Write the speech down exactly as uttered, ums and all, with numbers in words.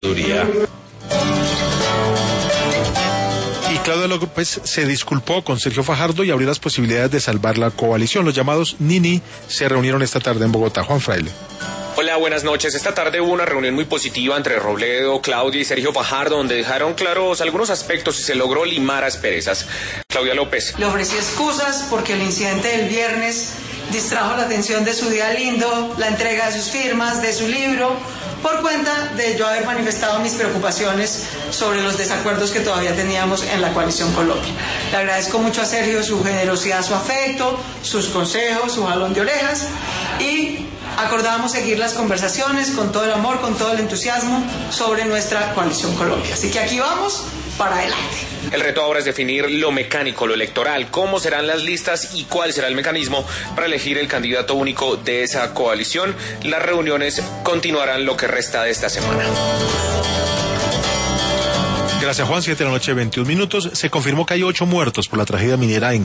Y Claudia López se disculpó con Sergio Fajardo y abrió las posibilidades de salvar la coalición. Los llamados Nini se reunieron esta tarde en Bogotá. Juan Fraile. Hola, buenas noches. Esta tarde hubo una reunión muy positiva entre Robledo, Claudia y Sergio Fajardo, donde dejaron claros algunos aspectos y se logró limar asperezas. Claudia López. Le ofrecí excusas porque el incidente del viernes distrajo la atención de su día lindo, la entrega de sus firmas, de su libro, por cuenta de yo haber manifestado mis preocupaciones sobre los desacuerdos que todavía teníamos en la coalición Colombia. Le agradezco mucho a Sergio su generosidad, su afecto, sus consejos, su jalón de orejas, y acordamos seguir las conversaciones con todo el amor, con todo el entusiasmo sobre nuestra coalición Colombia. Así que aquí vamos para adelante. El reto ahora es definir lo mecánico, lo electoral, cómo serán las listas y cuál será el mecanismo para elegir el candidato único de esa coalición. Las reuniones continuarán lo que resta de esta semana. Gracias, Juan. Siete de la noche, veintiún minutos. Se confirmó que hay ocho muertos por la tragedia minera en